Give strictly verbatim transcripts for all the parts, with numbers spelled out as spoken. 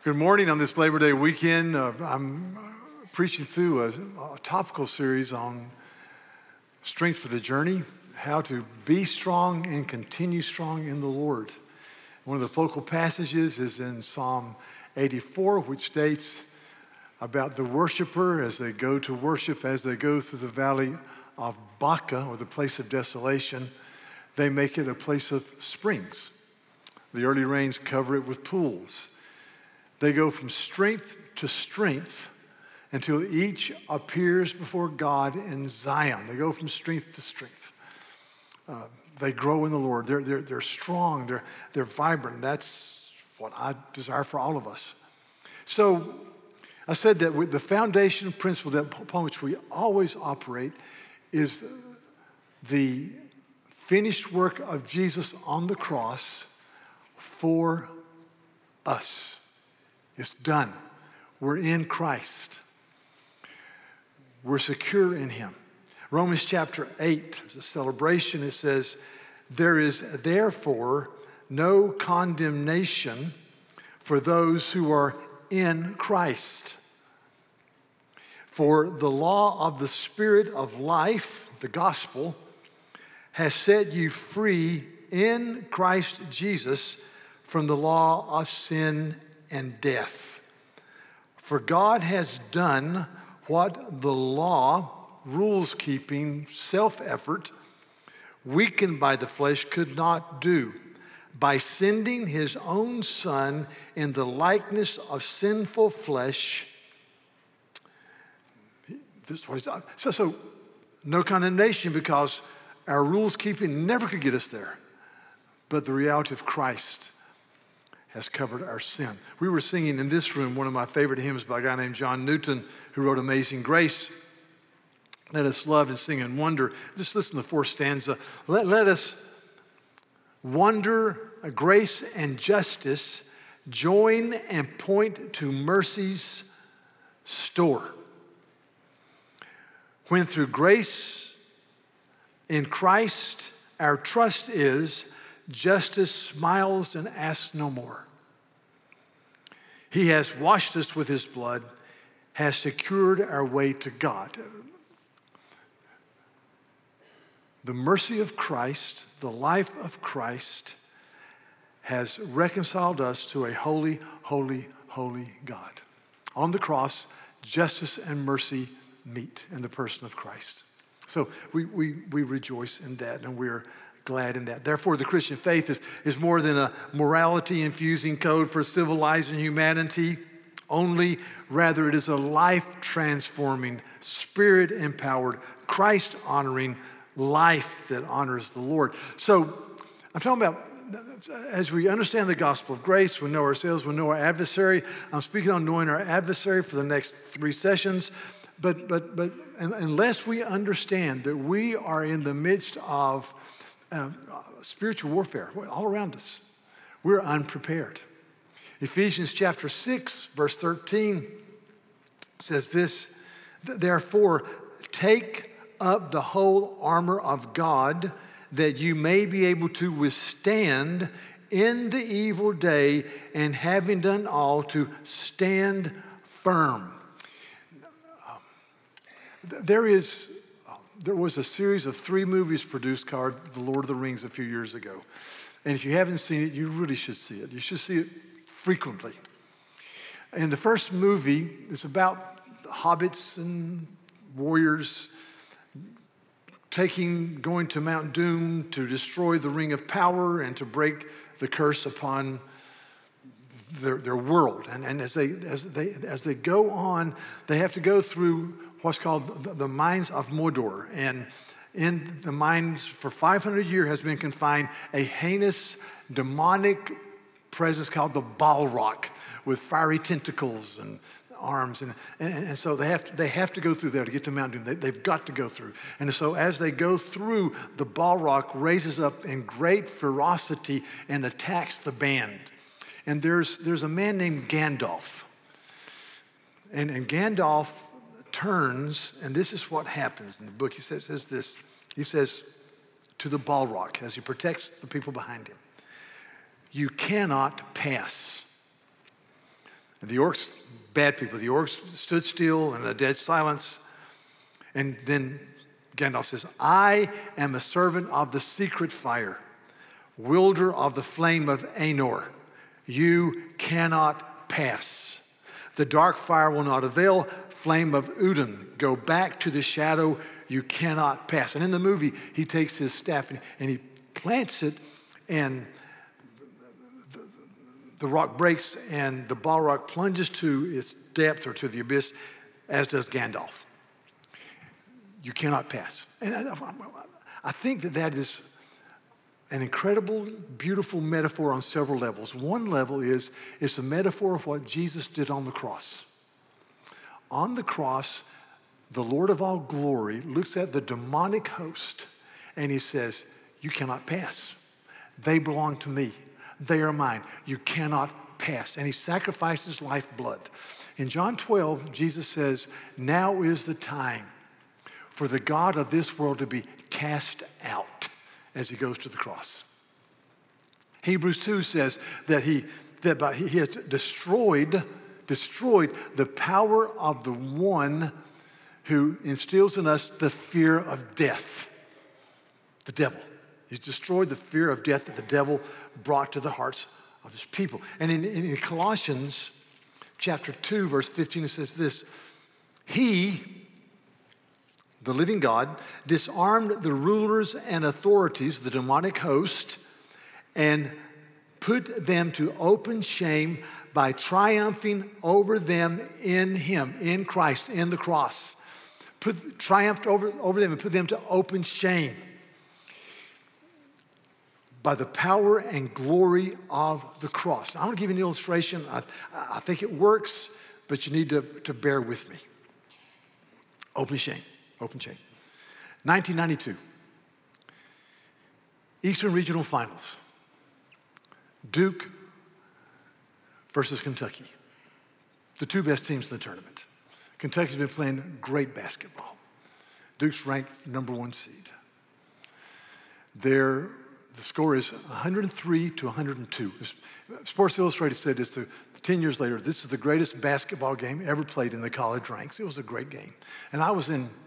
Good morning on this Labor Day weekend. Uh, I'm uh, preaching through a, a topical series on strength for the journey, how to be strong and continue strong in the Lord. One of the focal passages is in Psalm eighty-four, which states about the worshiper as they go to worship, as they go through the valley of Baca, or the place of desolation, they make it a place of springs. The early rains cover it with pools. They go from strength to strength until each appears before God in Zion. They go from strength to strength. Uh, they grow in the Lord. They're, they're, they're strong. They're, they're vibrant. That's what I desire for all of us. So I said that with the foundation principle that upon which we always operate is the finished work of Jesus on the cross for us. It's done. We're in Christ. We're secure in him. Romans chapter eight is a celebration. It says, there is therefore no condemnation for those who are in Christ. For the law of the Spirit of life, the gospel, has set you free in Christ Jesus from the law of sin and death. For God has done what the law, rules-keeping, self-effort, weakened by the flesh, could not do, by sending his own Son in the likeness of sinful flesh. This is what he's done. So, so no condemnation, because our rules-keeping never could get us there. But the reality of Christ has covered our sin. We were singing in this room one of my favorite hymns by a guy named John Newton, who wrote Amazing Grace. Let us love and sing and wonder. Just listen to the fourth stanza. Let, let us wonder, grace and justice, join and point to mercy's store. When through grace in Christ our trust is, justice smiles and asks no more. He has washed us with his blood, has secured our way to God. The mercy of Christ, the life of Christ, has reconciled us to a holy, holy, holy God. On the cross, justice and mercy meet in the person of Christ. So we, we, we rejoice in that, and we're glad in that. Therefore, the Christian faith is, is more than a morality-infusing code for civilizing humanity only. Rather, it is a life-transforming, spirit-empowered, Christ-honoring life that honors the Lord. So I'm talking about, as we understand the gospel of grace, we know ourselves, we know our adversary. I'm speaking on knowing our adversary for the next three sessions. But, but, but unless we understand that we are in the midst of Um, spiritual warfare all around us, we're unprepared. Ephesians chapter six, verse thirteen says this, therefore, take up the whole armor of God, that you may be able to withstand in the evil day, and having done all, to stand firm. Um, there is There was a series of three movies produced called The Lord of the Rings a few years ago. And if you haven't seen it, you really should see it. You should see it frequently. And the first movie is about hobbits and warriors taking, going to Mount Doom to destroy the Ring of Power and to break the curse upon their, their world. And, and as they as they as they go on, they have to go through what's called the, the mines of Mordor. And in the mines for five hundred years has been confined a heinous, demonic presence called the Balrog, with fiery tentacles and arms. And, and, and so they have, to, they have to go through there to get to Mount Doom. They, they've got to go through. And so as they go through, the Balrog raises up in great ferocity and attacks the band. And there's, there's a man named Gandalf. And, and Gandalf turns, and this is what happens in the book. He says, says this, he says to the Balrog, as he protects the people behind him, you cannot pass. And the orcs, bad people, the orcs stood still in a dead silence. And then Gandalf says, I am a servant of the secret fire, wielder of the flame of Anor. You cannot pass. The dark fire will not avail. Flame of Udun, go back to the shadow. You cannot pass. And in the movie, he takes his staff and, and he plants it, and the, the rock breaks, and the Balrog plunges to its depth or to the abyss, as does Gandalf. You cannot pass. And I, I think that that is an incredible, beautiful metaphor on several levels. One level is it's a metaphor of what Jesus did on the cross. On the cross, the Lord of all glory looks at the demonic host and he says, you cannot pass. They belong to me. They are mine. You cannot pass. And he sacrificed his lifeblood. In John twelve, Jesus says, now is the time for the God of this world to be cast out, as he goes to the cross. Hebrews two says that he, that by, he has destroyed, destroyed the power of the one who instills in us the fear of death, the devil. He's destroyed the fear of death that the devil brought to the hearts of his people. And in, in Colossians chapter two, verse fifteen, it says this, he, the living God, disarmed the rulers and authorities, the demonic host, and put them to open shame by triumphing over them in him, in Christ, in the cross. Put, triumphed over, over them and put them to open shame by the power and glory of the cross. Now, I'm going to give you an illustration. I, I think it works, but you need to, to bear with me. Open shame. Open shame. nineteen ninety-two. Eastern Regional Finals. Duke versus Kentucky. The two best teams in the tournament. Kentucky's been playing great basketball. Duke's ranked number one seed. Their, the score is one hundred three to one hundred two. Sports Illustrated said it's the, ten years later, this is the greatest basketball game ever played in the college ranks. It was a great game. And I was in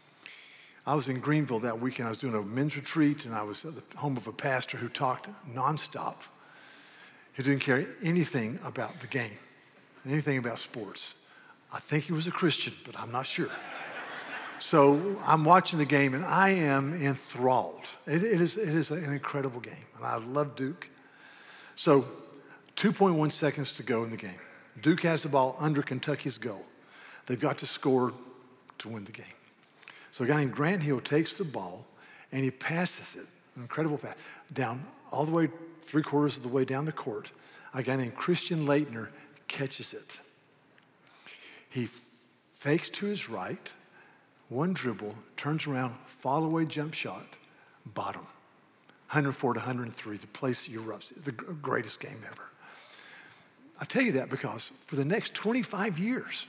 I was in Greenville that weekend. I was doing a men's retreat, and I was at the home of a pastor who talked nonstop. He didn't care anything about the game, anything about sports. I think he was a Christian, but I'm not sure. So I'm watching the game, and I am enthralled. It, it is, it is an incredible game, and I love Duke. So two point one seconds to go in the game. Duke has the ball under Kentucky's goal. They've got to score to win the game. So a guy named Grant Hill takes the ball, and he passes it, an incredible pass, down all the way, three quarters of the way down the court. A guy named Christian Leitner catches it. He fakes to his right, one dribble, turns around, fall away jump shot, bottom. one hundred four to one hundred three, the place erupts, the greatest game ever. I tell you that because for the next twenty-five years,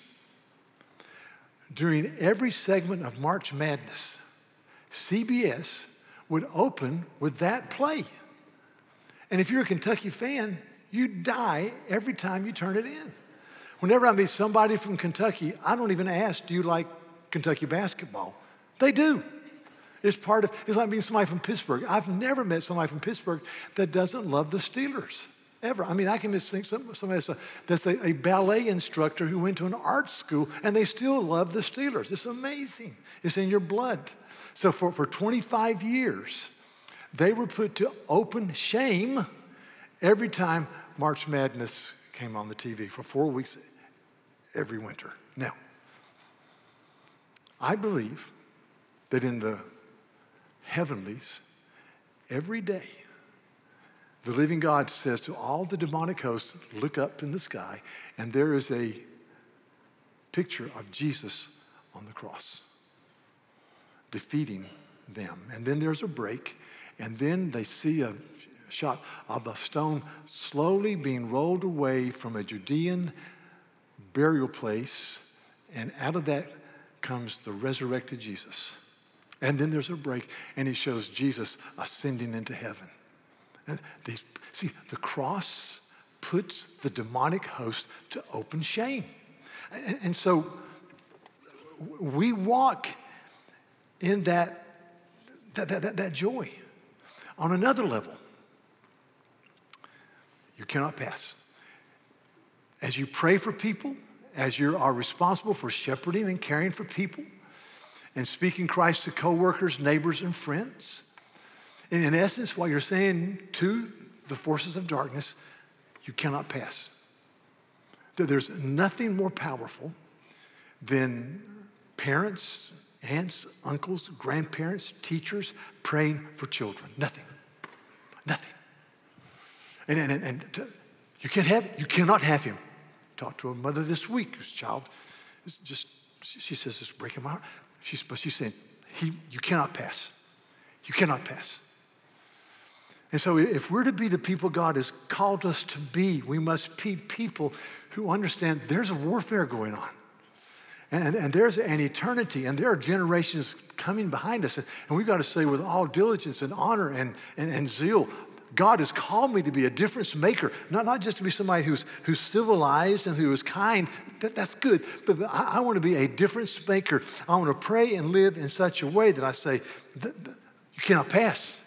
during every segment of March Madness, C B S would open with that play. And if you're a Kentucky fan, you die every time you turn it in. Whenever I meet somebody from Kentucky, I don't even ask, do you like Kentucky basketball? They do. It's part of, it's like meeting somebody from Pittsburgh. I've never met somebody from Pittsburgh that doesn't love the Steelers, ever. I mean, I can just think some, somebody that's, a, that's a, a ballet instructor who went to an art school and they still love the Steelers. It's amazing. It's in your blood. So for, for twenty-five years, they were put to open shame every time March Madness came on the T V for four weeks every winter. Now, I believe that in the heavenlies, every day, the living God says to all the demonic hosts, look up in the sky, and there is a picture of Jesus on the cross, defeating them. And then there's a break, and then they see a shot of a stone slowly being rolled away from a Judean burial place, and out of that comes the resurrected Jesus. And then there's a break, and he shows Jesus ascending into heaven. And these, see, the cross puts the demonic host to open shame. And, and so we walk in that, that, that, that joy. On another level, you cannot pass. As you pray for people, as you are responsible for shepherding and caring for people, and speaking Christ to coworkers, neighbors, and friends, and in essence, what you're saying to the forces of darkness, you cannot pass. There's nothing more powerful than parents, aunts, uncles, grandparents, teachers praying for children. Nothing. Nothing. And, and, and, and to, you can't have, you cannot have him. Talked to a mother this week whose child is just, she says, it's breaking my heart. She's, but she's saying, he, you cannot pass. You cannot pass. And so if we're to be the people God has called us to be, we must be people who understand there's a warfare going on. And, and there's an eternity, and there are generations coming behind us. And we've got to say with all diligence and honor and, and, and zeal, God has called me to be a difference maker, not, not just to be somebody who's, who's civilized and who is kind. That, that's good, but, but I, I want to be a difference maker. I want to pray and live in such a way that I say, you cannot pass.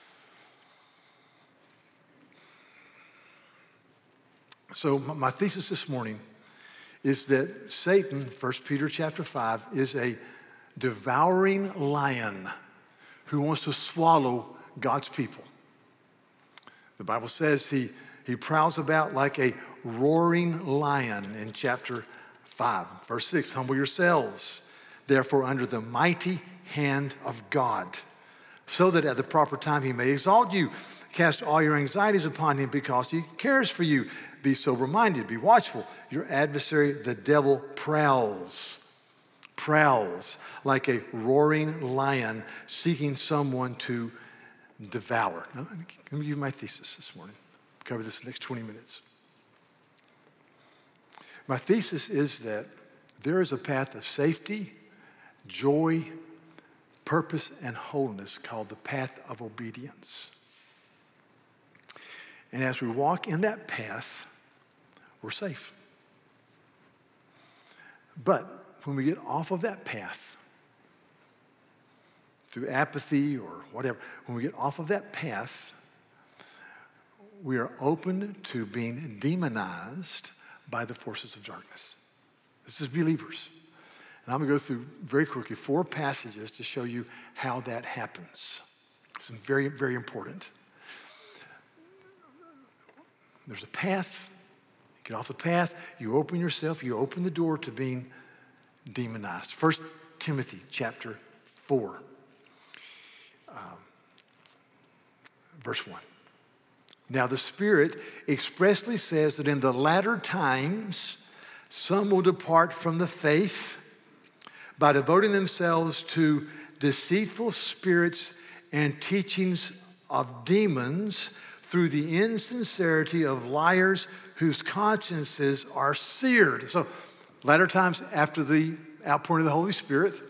So my thesis this morning is that Satan, First Peter chapter five, is a devouring lion who wants to swallow God's people. The Bible says he, he prowls about like a roaring lion in chapter five. Verse six, humble yourselves, therefore, under the mighty hand of God, so that at the proper time he may exalt you. Cast all your anxieties upon him because he cares for you. Be sober-minded, be watchful. Your adversary, the devil, prowls, prowls like a roaring lion seeking someone to devour. Now, let me give you my thesis this morning. I'll cover this in the next twenty minutes. My thesis is that there is a path of safety, joy, purpose, and wholeness called the path of obedience. And as we walk in that path, we're safe. But when we get off of that path, through apathy or whatever, when we get off of that path, we are open to being demonized by the forces of darkness. This is believers. And I'm going to go through very quickly four passages to show you how that happens. It's very, very important. There's a path. You get off the path. You open yourself. You open the door to being demonized. First Timothy chapter four, um, verse one. Now the Spirit expressly says that in the latter times, some will depart from the faith by devoting themselves to deceitful spirits and teachings of demons, through the insincerity of liars whose consciences are seared. So, latter times after the outpouring of the Holy Spirit,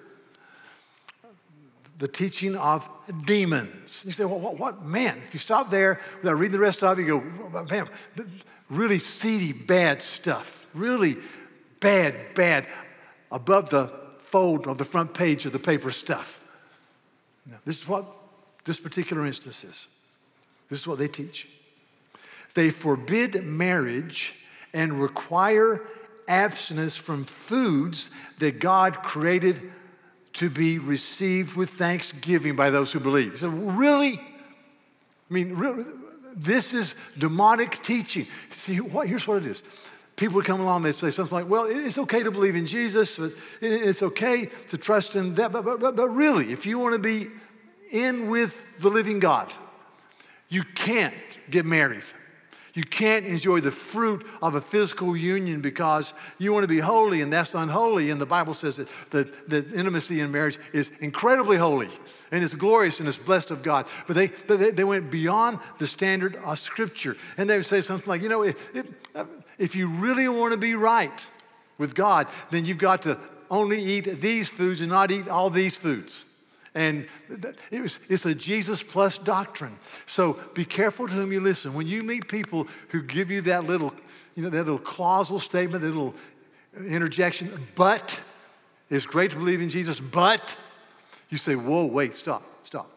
the teaching of demons. You say, well, what, what? Man, if you stop there without reading the rest of it, you go, man, really seedy, bad stuff. Really bad, bad, above the fold of the front page of the paper stuff. Now, this is what this particular instance is. This is what they teach. They forbid marriage and require abstinence from foods that God created to be received with thanksgiving by those who believe. So really? I mean, really, this is demonic teaching. See, what, here's what it is. People would come along and they'd say something like, well, it's okay to believe in Jesus, but it's okay to trust in that. But, but, but really, if you want to be in with the living God, you can't get married. You can't enjoy the fruit of a physical union because you want to be holy and that's unholy. And the Bible says that the, the intimacy in marriage is incredibly holy and it's glorious and it's blessed of God. But they, they, they went beyond the standard of Scripture. And they would say something like, you know, if, if, if you really want to be right with God, then you've got to only eat these foods and not eat all these foods. And it was, it's a Jesus plus doctrine. So be careful to whom you listen. When you meet people who give you that little, you know, that little clausal statement, that little interjection, but it's great to believe in Jesus, but you say, whoa, wait, stop, stop.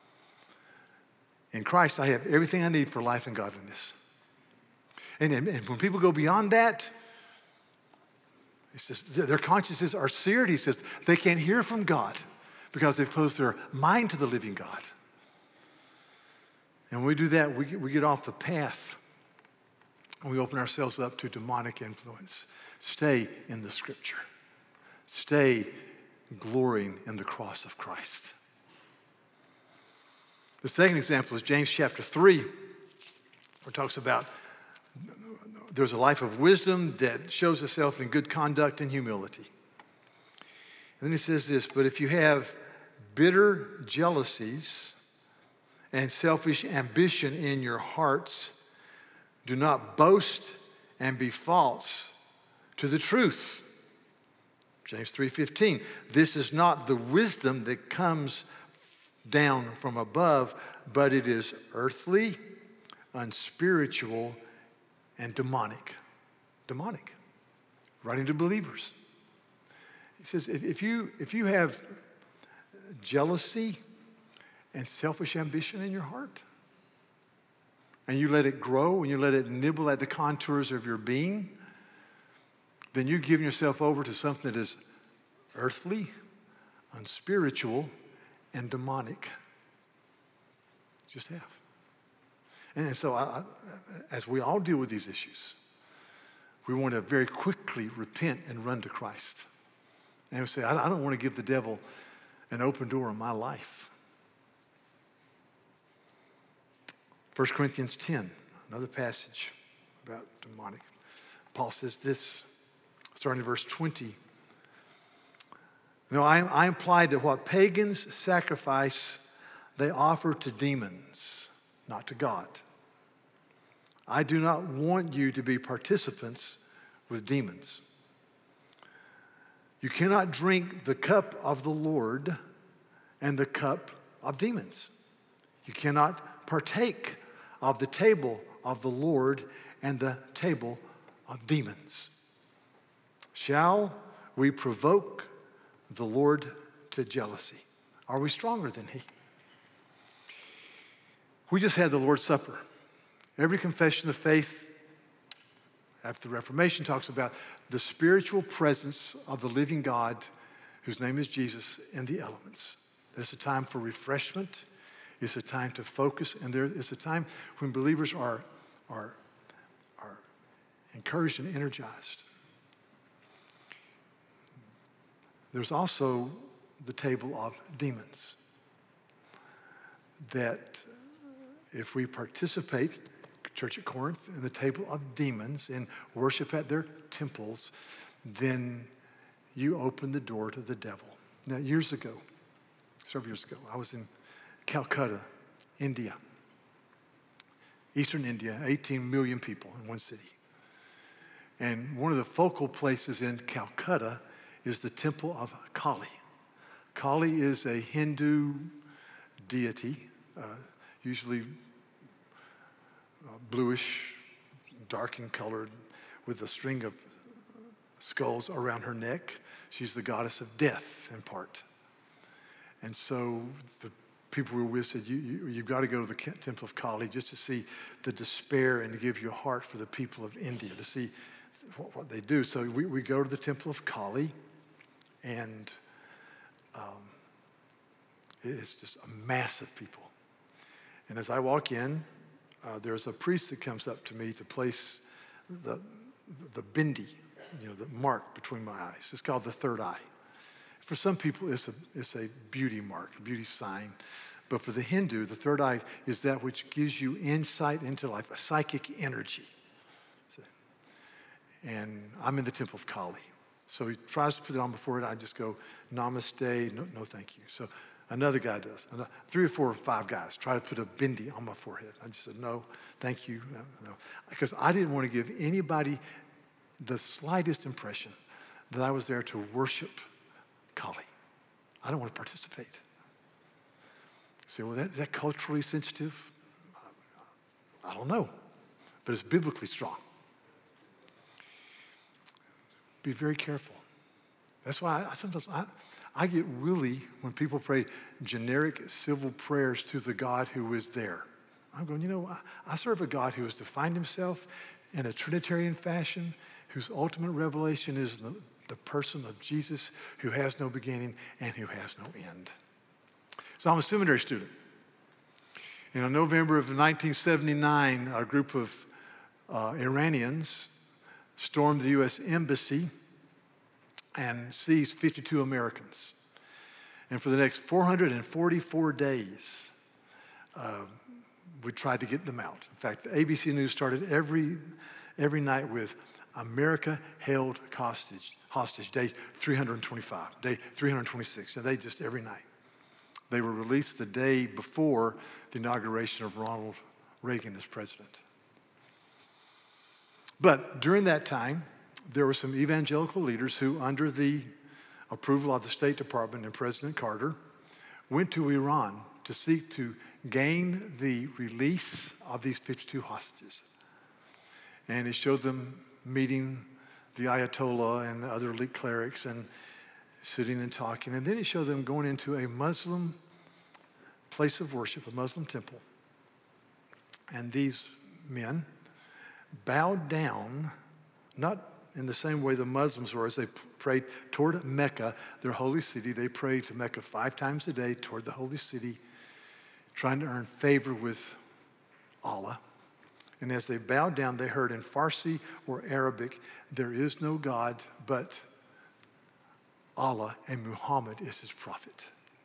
In Christ, I have everything I need for life and godliness. And, and, and when people go beyond that, it's just, their consciences are seared, he says. They can't hear from God because they've closed their mind to the living God. And when we do that, we get, we get off the path and we open ourselves up to demonic influence. Stay in the Scripture. Stay glorying in the cross of Christ. The second example is James chapter three, where it talks about there's a life of wisdom that shows itself in good conduct and humility. And then he says this, but if you have bitter jealousies and selfish ambition in your hearts, do not boast and be false to the truth. James three fifteen, this is not the wisdom that comes down from above, but it is earthly, unspiritual, and demonic. Demonic. Writing to believers. He says, if, if you if you have jealousy and selfish ambition in your heart, and you let it grow and you let it nibble at the contours of your being, then you're giving yourself over to something that is earthly, unspiritual, and demonic. Just have. And so I, I, as we all deal with these issues, we want to very quickly repent and run to Christ. And we say, I, I don't want to give the devil an open door in my life. First Corinthians ten, another passage about demonic. Paul says this, starting in verse twenty. No, I, I implied that what pagans sacrifice, they offer to demons, not to God. I do not want you to be participants with demons. You cannot drink the cup of the Lord and the cup of demons. You cannot partake of the table of the Lord and the table of demons. Shall we provoke the Lord to jealousy? Are we stronger than he? We just had the Lord's Supper. Every confession of faith after the Reformation talks about the spiritual presence of the living God, whose name is Jesus, in the elements. There's a time for refreshment. It's a time to focus. And there is a time when believers are, are, are encouraged and energized. There's also the table of demons. That if we participate, Church at Corinth, in the table of demons and worship at their temples, then you open the door to the devil. Now, years ago, several years ago, I was in Calcutta, India. Eastern India, eighteen million people in one city. And one of the focal places in Calcutta is the temple of Kali. Kali is a Hindu deity, uh, usually uh, bluish, dark in color, with a string of skulls around her neck. She's the goddess of death in part. And so the people we were with said, you, you, you've got to go to the temple of Kali just to see the despair and to give your heart for the people of India, to see what, what they do. So we, we go to the temple of Kali, and um, it's just a mass of people. And as I walk in, uh, there's a priest that comes up to me to place the, the bindi, you know, the mark between my eyes. It's called the third eye. For some people, it's a, it's a beauty mark, a beauty sign. But for the Hindu, the third eye is that which gives you insight into life, a psychic energy. So, and I'm in the temple of Kali. So he tries to put it on before it. I just go, namaste, no, no thank you. So another guy does. Three or four or five guys try to put a bindi on my forehead. I just said, no, thank you. No, no. Because I didn't want to give anybody the slightest impression that I was there to worship Kali. I don't want to participate. Say, well, that, is that culturally sensitive? I don't know, but it's biblically strong. Be very careful. That's why I, I sometimes I, I get really, when people pray generic civil prayers to the God who is there. I'm going, you know, I, I serve a God who has defined himself in a Trinitarian fashion, whose ultimate revelation is the, the person of Jesus, who has no beginning and who has no end. So I'm a seminary student. And in November of nineteen seventy-nine, a group of uh, Iranians stormed the U S Embassy and seized fifty-two Americans. And for the next four hundred forty-four days, uh, we tried to get them out. In fact, the A B C News started every, every night with America held hostage, hostage, day three hundred twenty-five, day three hundred twenty-six. So they just every night. They were released the day before the inauguration of Ronald Reagan as president. But during that time, there were some evangelical leaders who, under the approval of the State Department and President Carter, went to Iran to seek to gain the release of these fifty-two hostages. And he showed them meeting the Ayatollah and the other elite clerics and sitting and talking. And then he showed them going into a Muslim place of worship, a Muslim temple. And these men bowed down, not in the same way the Muslims were as they prayed toward Mecca, their holy city. They prayed to Mecca five times a day toward the holy city, trying to earn favor with Allah. And as they bowed down, they heard in Farsi or Arabic, there is no God but Allah, and Muhammad is his prophet.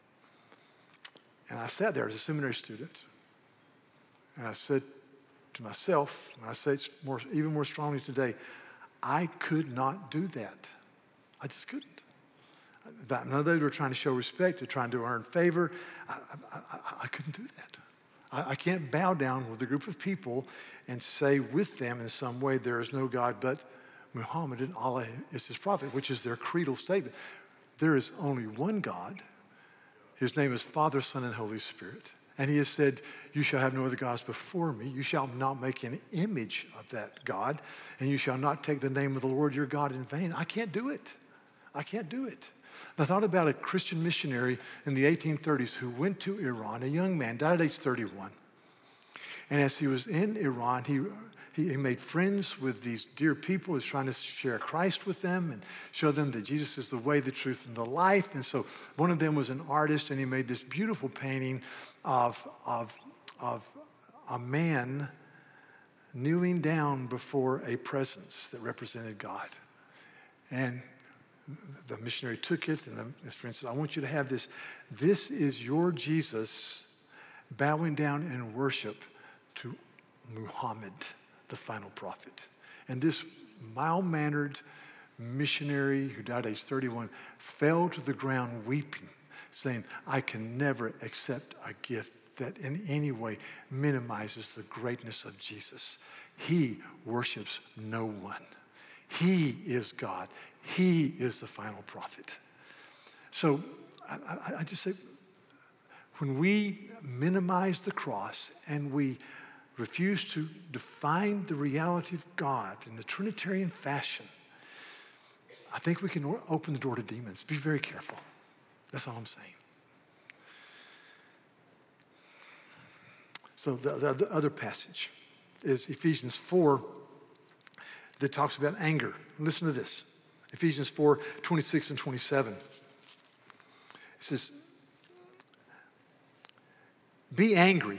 And I sat there as a seminary student, and I said to myself, and I say it more, even more strongly today, I could not do that. I just couldn't. None of those were trying to show respect, they're trying to earn favor. I, I, I, I couldn't do that. I, I can't bow down with a group of people and say with them in some way, there is no God but Muhammad and Allah is his prophet, which is their creedal statement. There is only one God. His name is Father, Son, and Holy Spirit. And he has said, you shall have no other gods before me. You shall not make an image of that God, and you shall not take the name of the Lord your God in vain. I can't do it. I can't do it. I thought about a Christian missionary in the eighteen thirties who went to Iran, a young man, died at age thirty-one. And as he was in Iran, he, he, he made friends with these dear people. He was trying to share Christ with them and show them that Jesus is the way, the truth, and the life. And so one of them was an artist, and he made this beautiful painting of, of, of a man kneeling down before a presence that represented God. And the missionary took it, and his friend said, I want you to have this. This is your Jesus bowing down in worship to Muhammad, the final prophet. And this mild-mannered missionary who died at age thirty-one fell to the ground weeping, saying, I can never accept a gift that in any way minimizes the greatness of Jesus. He worships no one. He is God. He is the final prophet. So I, I, I just say, when we minimize the cross and we refuse to define the reality of God in the Trinitarian fashion, I think we can open the door to demons. Be very careful. That's all I'm saying. So the, the, the other passage is Ephesians four that talks about anger. Listen to this. Ephesians four, twenty-six and twenty-seven. It says, be angry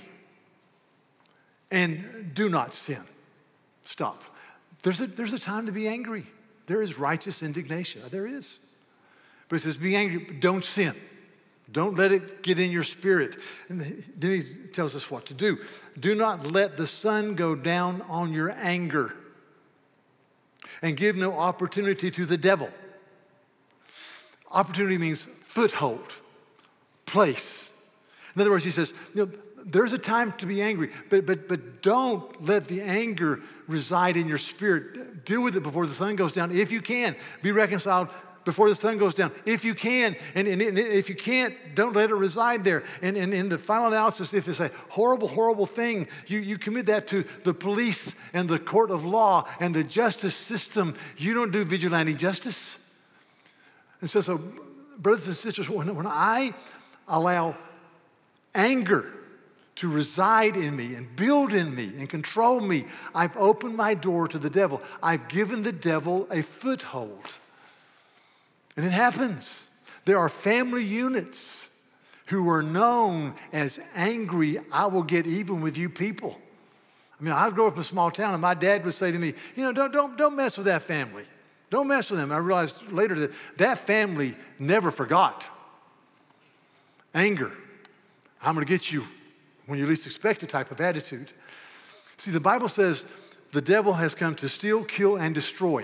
and do not sin. Stop. There's a, there's a time to be angry. There is righteous indignation. There is. But it says, be angry, but don't sin. Don't let it get in your spirit. And then he tells us what to do. Do not let the sun go down on your anger, and give no opportunity to the devil. Opportunity means foothold, place. In other words, he says, you know, there's a time to be angry, but, but, but don't let the anger reside in your spirit. Deal with it before the sun goes down. If you can, be reconciled before the sun goes down, if you can. And, and, and if you can't, don't let it reside there. And, and in the final analysis, if it's a horrible, horrible thing, you, you commit that to the police and the court of law and the justice system. You don't do vigilante justice. And so, so brothers and sisters, when, when I allow anger to reside in me and build in me and control me, I've opened my door to the devil. I've given the devil a foothold. And it happens. There are family units who are known as angry, I will get even with you people. I mean, I grew up in a small town, and my dad would say to me, you know, don't, don't, don't mess with that family. Don't mess with them. I realized later that that family never forgot. Anger. I'm going to get you when you least expect it type of attitude. See, the Bible says the devil has come to steal, kill, and destroy.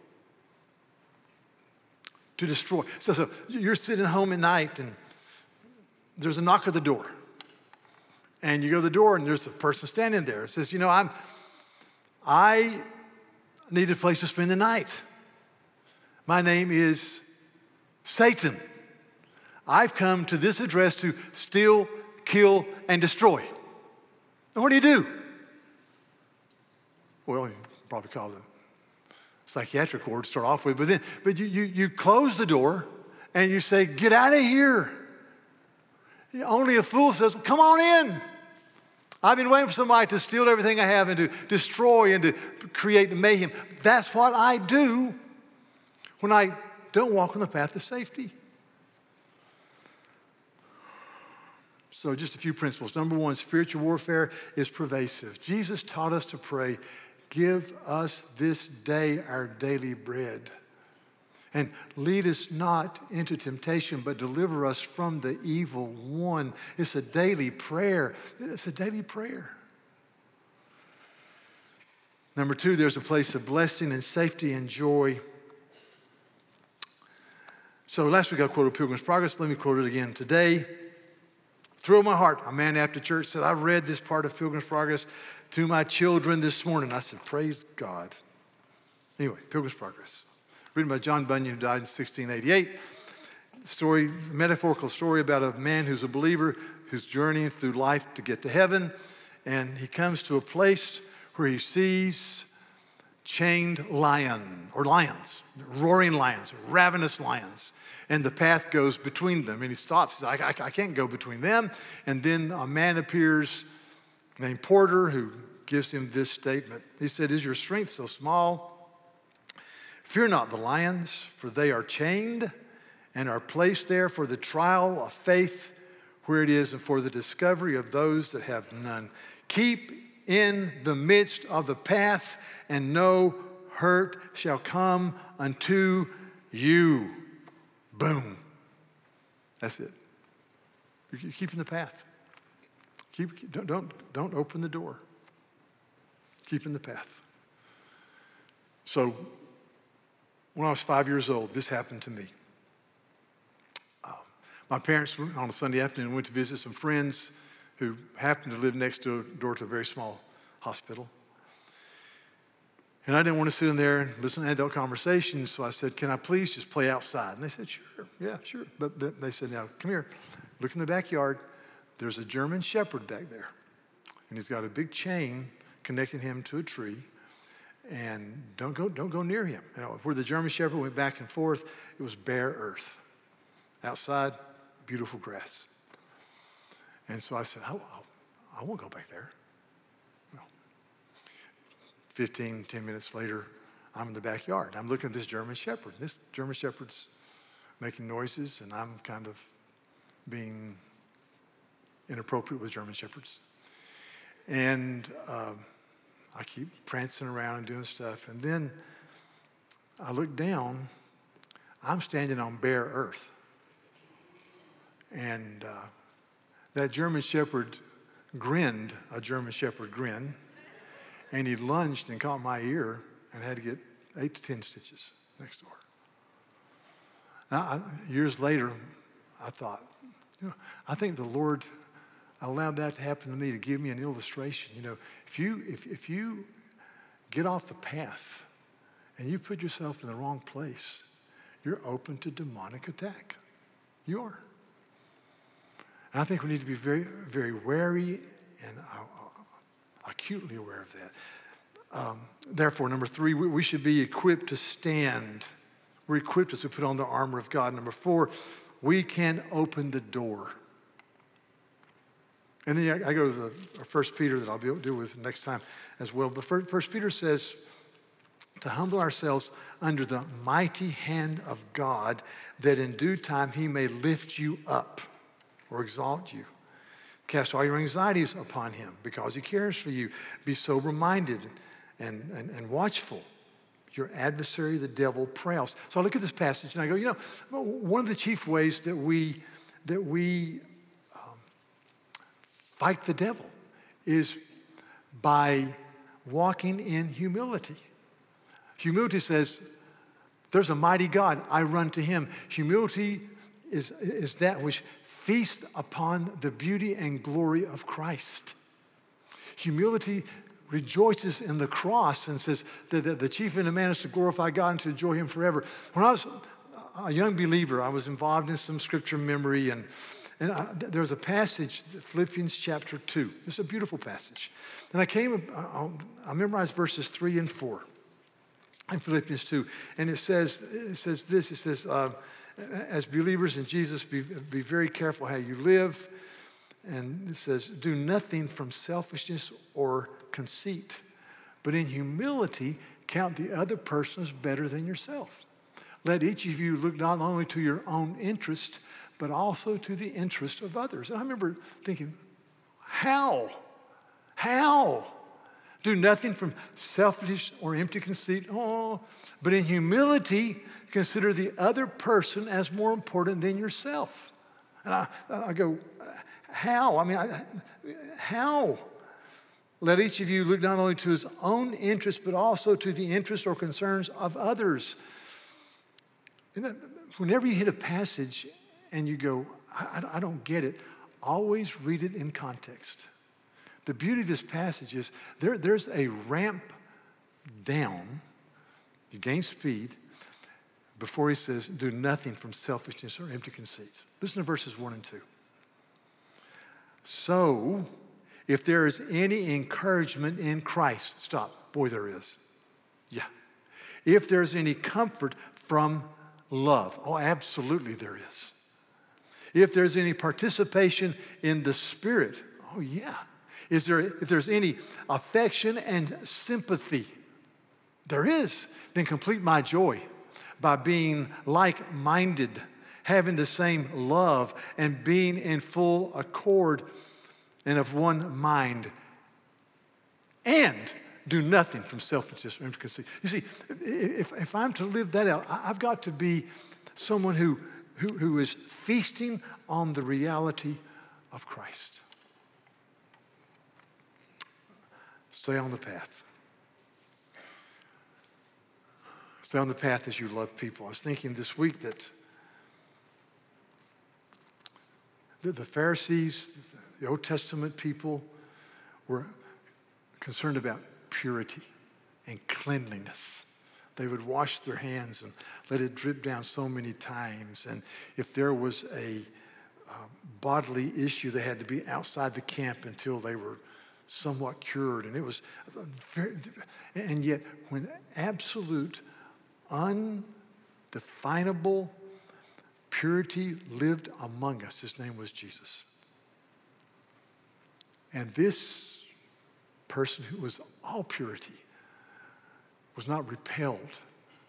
To destroy. So, so you're sitting home at night and there's a knock at the door. And you go to the door and there's a person standing there. It says, you know, I'm, I need a place to spend the night. My name is Satan. I've come to this address to steal, kill, and destroy. And what do you do? Well, you probably call it a psychiatric ward to start off with, but then, but you, you, you close the door and you say, get out of here. Only a fool says, come on in. I've been waiting for somebody to steal everything I have and to destroy and to create mayhem. That's what I do when I don't walk on the path of safety. So just a few principles. Number one, spiritual warfare is pervasive. Jesus taught us to pray, give us this day our daily bread. And lead us not into temptation, but deliver us from the evil one. It's a daily prayer. It's a daily prayer. Number two, there's a place of blessing and safety and joy. So last week I quoted Pilgrim's Progress. Let me quote it again today. Thrill my heart. A man after church said, I read this part of Pilgrim's Progress to my children this morning. I said, praise God. Anyway, Pilgrim's Progress. Written by John Bunyan, who died in sixteen eighty-eight. Story, metaphorical story about a man who's a believer who's journeying through life to get to heaven. And he comes to a place where he sees chained lion, or lions, roaring lions, ravenous lions. And the path goes between them. And he stops. He says, I, I, I can't go between them. And then a man appears named Porter who gives him this statement. He said, is your strength so small? Fear not the lions, for they are chained and are placed there for the trial of faith where it is and for the discovery of those that have none. Keep in the midst of the path, and no hurt shall come unto you. Boom. That's it. You're keeping the path. Keep, don't, don't, don't open the door. Keep in the path. So, when I was five years old, this happened to me. Uh, my parents, on a Sunday afternoon, went to visit some friends who happened to live next to a door to a very small hospital. And I didn't want to sit in there and listen to adult conversations, so I said, can I please just play outside? And they said, sure, yeah, sure. But they said, now, come here. Look in the backyard. There's a German Shepherd back there. And he's got a big chain connecting him to a tree. And don't go, don't go near him. You know, where the German Shepherd went back and forth, it was bare earth. Outside, beautiful grass. And so I said, oh, I won't go back there. Well, fifteen, ten minutes later, I'm in the backyard. I'm looking at this German Shepherd. This German Shepherd's making noises, and I'm kind of being inappropriate with German Shepherds. And um, I keep prancing around and doing stuff. And then I look down. I'm standing on bare earth. And uh, that German Shepherd grinned, a German Shepherd grin. And he lunged and caught my ear and had to get eight to ten stitches next door. Now, I, years later, I thought, you know, I think the Lord allowed that to happen to me to give me an illustration. You know, if you if if you get off the path and you put yourself in the wrong place, you're open to demonic attack. You are. And I think we need to be very, very wary and uh, acutely aware of that. Um, therefore, number three, we, we should be equipped to stand. We're equipped as we put on the armor of God. Number four, we can open the door. And then I, I go to the First Peter that I'll be able to deal with next time as well. But First Peter says to humble ourselves under the mighty hand of God, that in due time he may lift you up or exalt you. Cast all your anxieties upon him because he cares for you. Be sober-minded and, and, and watchful. Your adversary, the devil, prowls. So I look at this passage and I go, you know, one of the chief ways that we, that we um, fight the devil is by walking in humility. Humility says, there's a mighty God, I run to him. Humility is, is that which feasts upon the beauty and glory of Christ. Humility rejoices in the cross and says that the, the chief end of man is to glorify God and to enjoy him forever. When I was a young believer, I was involved in some scripture memory, and, and I, there was a passage, Philippians chapter two. It's a beautiful passage. And I came, I, I memorized verses three and four in Philippians two. And it says, it says this, it says, uh, as believers in Jesus, be, be very careful how you live. And it says, do nothing from selfishness or conceit, but in humility count the other person as better than yourself. Let each of you look not only to your own interest, but also to the interest of others. And I remember thinking, how? How? Do nothing from selfish or empty conceit, oh, but in humility consider the other person as more important than yourself. And I, I go, how? I mean, I, how? Let each of you look not only to his own interest, but also to the interests or concerns of others. And whenever you hit a passage and you go, I, I don't get it, always read it in context. The beauty of this passage is there, there's a ramp down, you gain speed, before he says, do nothing from selfishness or empty conceit. Listen to verses one and two. So, if there is any encouragement in Christ, stop, boy, there is. Yeah. If there's any comfort from love, oh, absolutely there is. If there's any participation in the Spirit, oh, yeah. Is there, if there's any affection and sympathy, there is, then complete my joy by being like-minded, having the same love, and being in full accord and of one mind. And do nothing from selfishness or empty conceit. You see, if, if I'm to live that out, I've got to be someone who, who, who is feasting on the reality of Christ. Stay on the path. Stay on the path as you love people. I was thinking this week that the, the Pharisees, the Old Testament people, were concerned about purity and cleanliness. They would wash their hands and let it drip down so many times. And if there was a uh, bodily issue, they had to be outside the camp until they were somewhat cured. And it was very, and yet when absolute, undefinable purity lived among us, his name was Jesus. And this person who was all purity was not repelled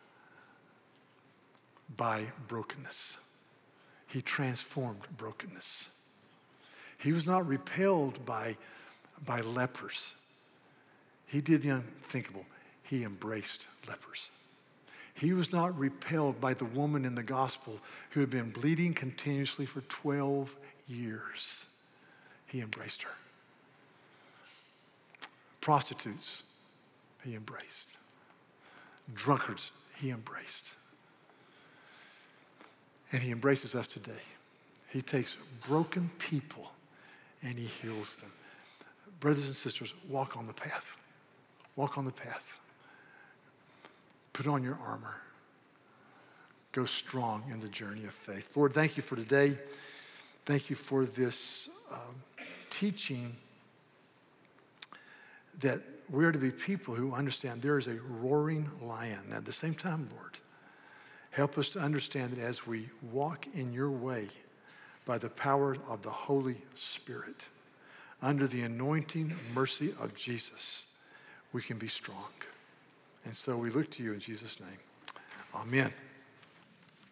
by brokenness. He transformed brokenness. He was not repelled by by lepers. He did the unthinkable. He embraced lepers. He was not repelled by the woman in the gospel who had been bleeding continuously for twelve years. He embraced her. Prostitutes, he embraced. Drunkards, he embraced. And he embraces us today. He takes broken people and he heals them. Brothers and sisters, walk on the path. Walk on the path. Put on your armor. go strong in the journey of faith. Lord, thank you for today. Thank you for this um, teaching that we're to be people who understand there is a roaring lion. At the same time, Lord, help us to understand that as we walk in your way by the power of the Holy Spirit, under the anointing mercy of Jesus, we can be strong. And so we look to you in Jesus' name. Amen.